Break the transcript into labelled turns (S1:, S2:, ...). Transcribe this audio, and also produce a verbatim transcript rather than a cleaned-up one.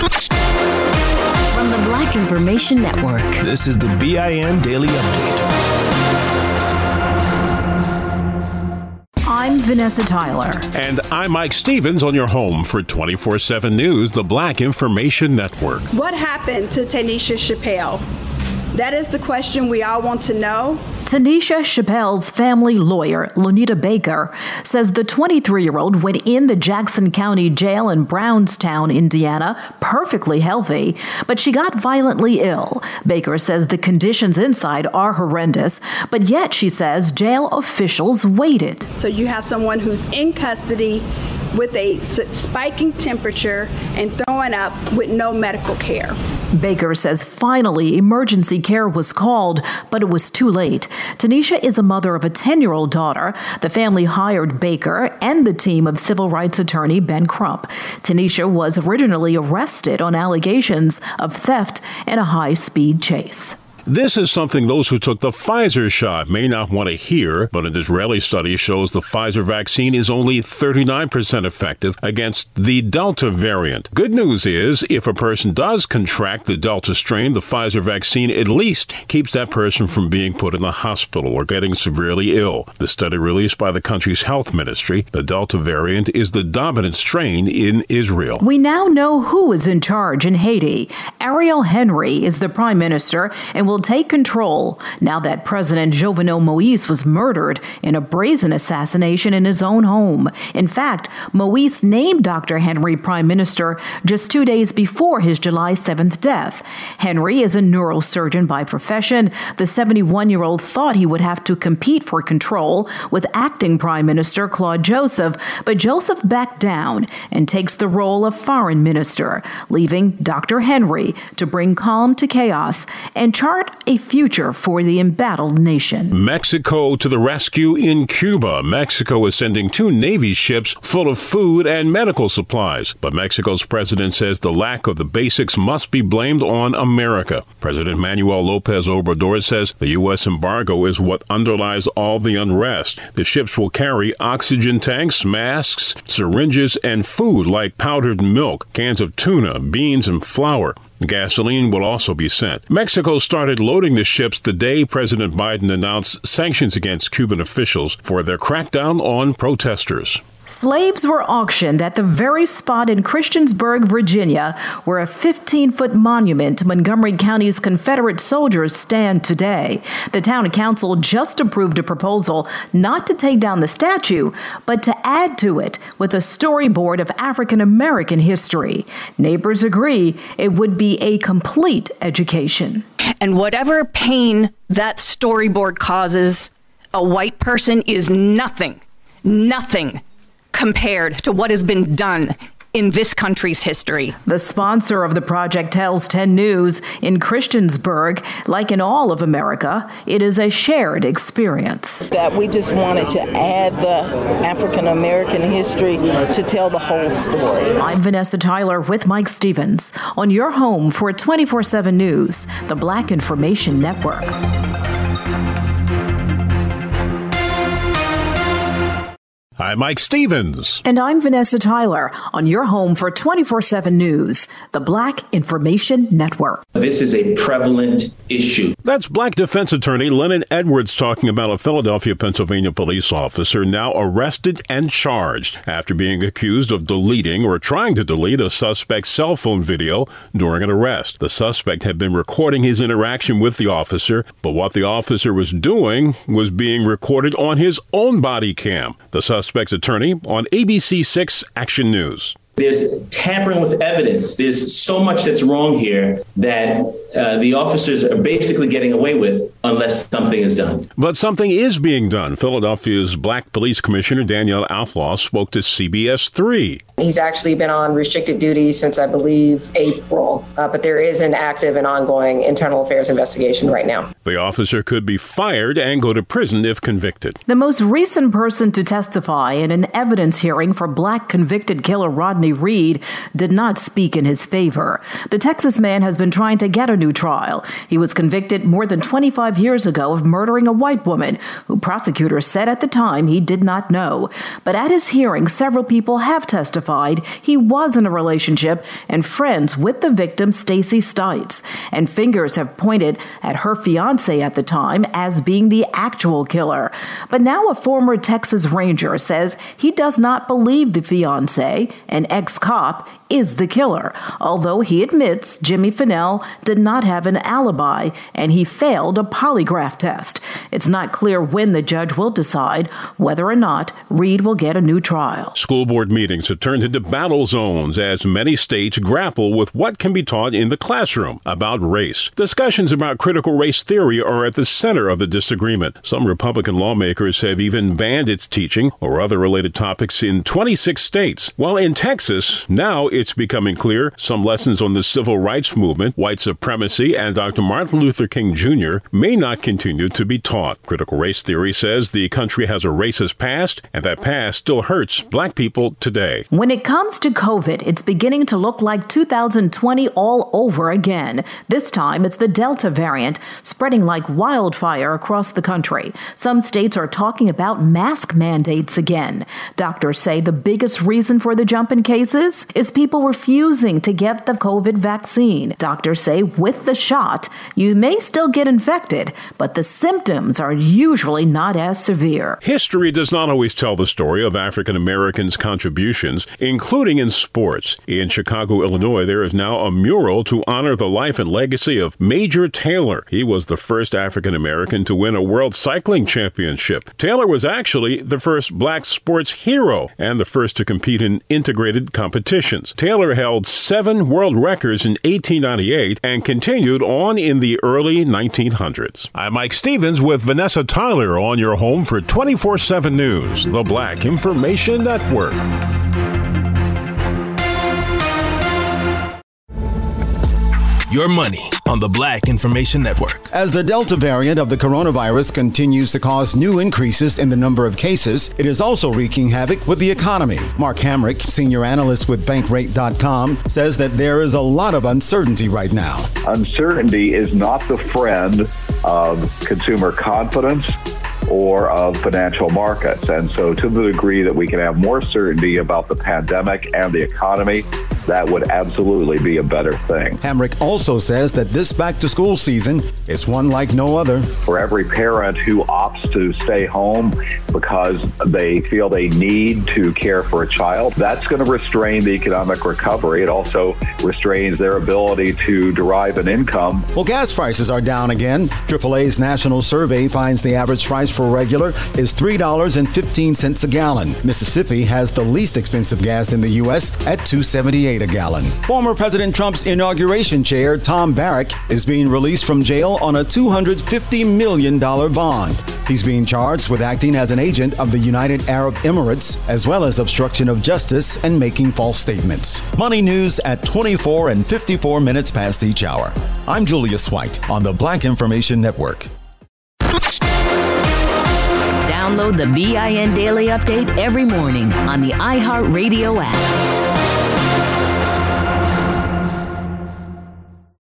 S1: From the Black Information Network,
S2: this is the B I N Daily Update.
S3: I'm Vanessa Tyler.
S4: And I'm Mike Stevens on your home for twenty-four seven News, the Black Information Network.
S5: What happened to Tanisha Chappelle? That is the question we all want to know.
S3: Tanisha Chappelle's family lawyer, Lonita Baker, says the twenty-three-year-old went in the Jackson County Jail in Brownstown, Indiana, perfectly healthy, but she got violently ill. Baker says the conditions inside are horrendous, but yet, she says, jail officials waited.
S5: So you have someone who's in custody with a spiking temperature and throwing up with no medical care.
S3: Baker says finally emergency care was called, but it was too late. Tanisha is a mother of a ten-year-old daughter. The family hired Baker and the team of civil rights attorney Ben Crump. Tanisha was originally arrested on allegations of theft and a high-speed chase.
S4: This is something those who took the Pfizer shot may not want to hear, but an Israeli study shows the Pfizer vaccine is only thirty-nine percent effective against the Delta variant. Good news is, if a person does contract the Delta strain, the Pfizer vaccine at least keeps that person from being put in the hospital or getting severely ill. The study released by the country's health ministry, the Delta variant is the dominant strain in Israel.
S3: We now know who is in charge in Haiti. Ariel Henry is the prime minister and will will take control now that President Jovenel Moïse was murdered in a brazen assassination in his own home. In fact, Moïse named Doctor Henry prime minister just two days before his July seventh death. Henry is a neurosurgeon by profession. The seventy-one-year-old thought he would have to compete for control with acting Prime Minister Claude Joseph, but Joseph backed down and takes the role of foreign minister, leaving Doctor Henry to bring calm to chaos and chart a future for the embattled nation.
S4: Mexico to the rescue in Cuba. Mexico is sending two Navy ships full of food and medical supplies. But Mexico's president says the lack of the basics must be blamed on America. President Manuel Lopez Obrador says the U S embargo is what underlies all the unrest. The ships will carry oxygen tanks, masks, syringes, and food like powdered milk, cans of tuna, beans, and flour. Gasoline will also be sent. Mexico started loading the ships the day President Biden announced sanctions against Cuban officials for their crackdown on protesters.
S3: Slaves were auctioned at the very spot in Christiansburg, Virginia, where a fifteen-foot monument to Montgomery County's Confederate soldiers stand today. The town council just approved a proposal not to take down the statue, but to add to it with a storyboard of African American history. Neighbors agree it would be a complete education.
S6: And whatever pain that storyboard causes a white person is nothing, nothing compared to what has been done in this country's history.
S3: The sponsor of the project tells ten News in Christiansburg, like in all of America, it is a shared experience.
S7: That we just wanted to add the African American history to tell the whole story.
S3: I'm Vanessa Tyler with Mike Stevens on your home for twenty-four seven News, the Black Information Network.
S4: I'm Mike Stevens.
S3: And I'm Vanessa Tyler on your home for twenty-four seven News, the Black Information Network.
S8: This is a prevalent issue.
S4: That's Black defense attorney Lennon Edwards talking about a Philadelphia, Pennsylvania police officer now arrested and charged after being accused of deleting or trying to delete a suspect's cell phone video during an arrest. The suspect had been recording his interaction with the officer, but what the officer was doing was being recorded on his own body cam. The suspect's attorney on A B C six Action News.
S8: There's tampering with evidence. There's so much that's wrong here that uh, the officers are basically getting away with unless something is done.
S4: But something is being done. Philadelphia's Black Police Commissioner Danielle Outlaw spoke to C B S three.
S9: He's actually been on restricted duty since, I believe, April, uh, but there is an active and ongoing internal affairs investigation right now.
S4: The officer could be fired and go to prison if convicted.
S3: The most recent person to testify in an evidence hearing for Black convicted killer Rodney Reed did not speak in his favor. The Texas man has been trying to get a new new trial. He was convicted more than twenty-five years ago of murdering a white woman, who prosecutors said at the time he did not know. But at his hearing, several people have testified he was in a relationship and friends with the victim, Stacey Stites, and fingers have pointed at her fiancé at the time as being the actual killer. But now a former Texas Ranger says he does not believe the fiancé, an ex-cop, is the killer, although he admits Jimmy Finnell did not have an alibi and he failed a polygraph test. It's not clear when the judge will decide whether or not Reed will get a new trial.
S4: School board meetings have turned into battle zones as many states grapple with what can be taught in the classroom about race. Discussions about critical race theory are at the center of the disagreement. Some Republican lawmakers have even banned its teaching or other related topics in twenty-six states, while in Texas, now it's becoming clear some lessons on the civil rights movement, white supremacy, and Doctor Martin Luther King Junior may not continue to be taught. Critical race theory says the country has a racist past, and that past still hurts black people today.
S3: When it comes to COVID, it's beginning to look like two thousand twenty all over again. This time, it's the Delta variant spreading like wildfire across the country. Some states are talking about mask mandates again. Doctors say the biggest reason for the jump in cases is people refusing to get the COVID vaccine. Doctors say with the shot, you may still get infected, but the symptoms are usually not as severe.
S4: History does not always tell the story of African Americans' contributions, including in sports. In Chicago, Illinois, there is now a mural to honor the life and legacy of Major Taylor. He was the first African American to win a World Cycling Championship. Taylor was actually the first black sports hero and the first to compete in integrated competitions. Taylor held seven world records in eighteen ninety-eight and continued on in the early nineteen hundreds. I'm Mike Stevens with Vanessa Tyler on your home for twenty-four seven News, the Black Information Network.
S2: Your money on the Black Information Network.
S10: As the Delta variant of the coronavirus continues to cause new increases in the number of cases, it is also wreaking havoc with the economy. Mark Hamrick, senior analyst with Bankrate dot com, says that there is a lot of uncertainty right now.
S11: Uncertainty is not the friend of consumer confidence or of financial markets. And so to the degree that we can have more certainty about the pandemic and the economy, that would absolutely be a better thing.
S10: Hamrick also says that this back-to-school season is one like no other.
S11: For every parent who opts to stay home because they feel they need to care for a child, that's going to restrain the economic recovery. It also restrains their ability to derive an income.
S10: Well, gas prices are down again. triple A's national survey finds the average price for regular is three dollars and fifteen cents a gallon. Mississippi has the least expensive gas in the U S at two dollars and seventy-eight cents a gallon. Former President Trump's inauguration chair, Tom Barrack, is being released from jail on a two hundred fifty million dollars bond. He's being charged with acting as an agent of the United Arab Emirates, as well as obstruction of justice and making false statements. Money News at twenty-four and fifty-four minutes past each hour. I'm Julius White on the Black Information Network.
S1: Download the B I N Daily Update every morning on the iHeartRadio app.